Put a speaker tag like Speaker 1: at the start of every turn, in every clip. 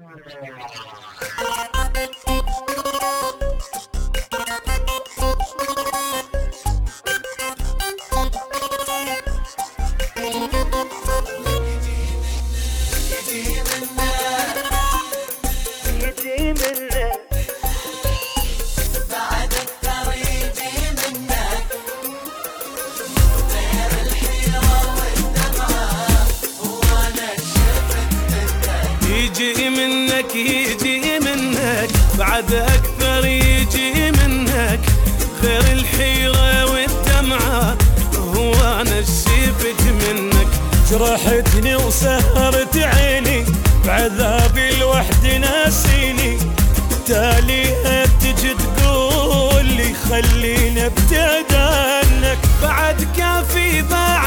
Speaker 1: يجي منك بعد أكثر يجي منك غير الحيرة والدمعة هو أنا شفت منك.
Speaker 2: جرحتني وسهرت عيني بعذابي الوحد ناسيني تاليها تجي تقول لي خليني ابتعد عنك.
Speaker 1: بعد كافي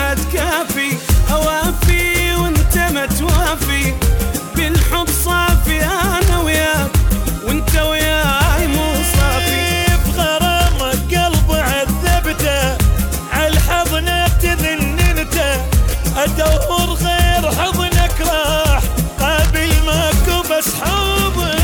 Speaker 1: أوافي وانت ما توافي بالحب صافي أنا وياك وانت وياي مو صافي.
Speaker 2: بغرامك قلب عذبته عالحضن ابتذن انت ادور غير حضنك راح قابل ماكو بس حضنك.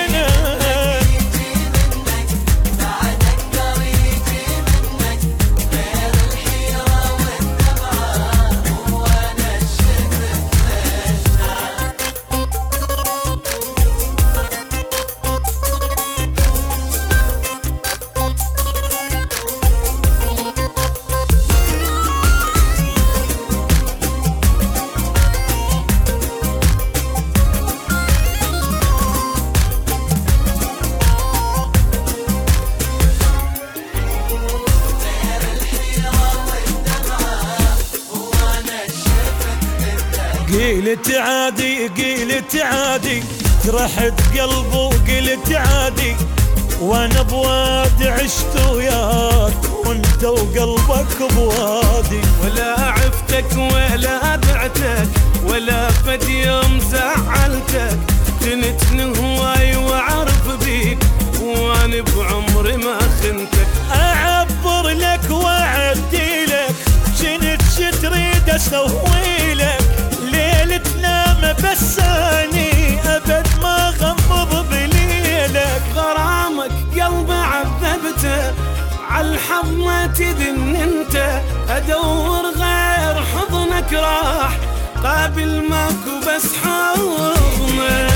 Speaker 2: قيلت عادي جرحت قلبه وقلت عادي وانا بوادي عشت وياك وانت وقلبك بوادي.
Speaker 1: ولا عفتك ولا بعتك ولا فد يوم زعلتك كنت نهواي واعرف بيك وانا بعمري ما خنتك.
Speaker 2: اعبر لك واعدي لك جنت تريد اسوي لك ليلتنا ما بساني ابد ما غمض بليلك.
Speaker 1: غرامك قلبي عذبته عالحظ ما تدن انت ادور غير حضنك راح قابل ماكو بس حضنك.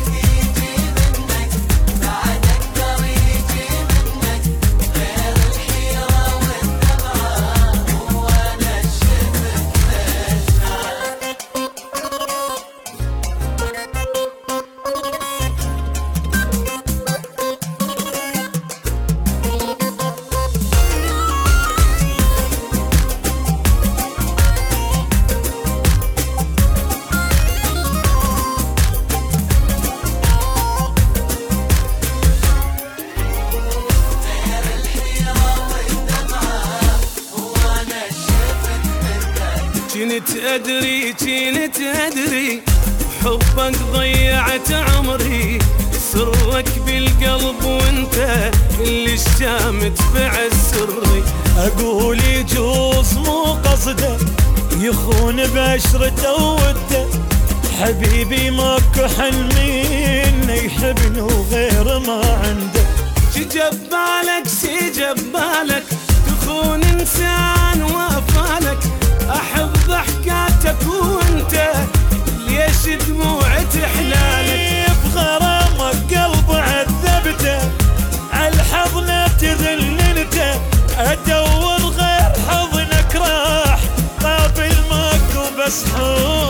Speaker 1: كنت أدري حبك ضيعت عمري سرك بالقلب وانت اللي الشامت بعز سري.
Speaker 2: أقول يجوز مو قصده يخون بعشرته وده حبيبي ماكو حل منه يحبني وغير ما عنده.
Speaker 1: جبالك تخون إنسان وافالك أحب ضحكاتك وانت ليش دموعي تحلالك.
Speaker 2: بغرامك قلب عذبته عالحضن ابتذل انت ادور غير حضنك راح قابل ماكو بس حضنك.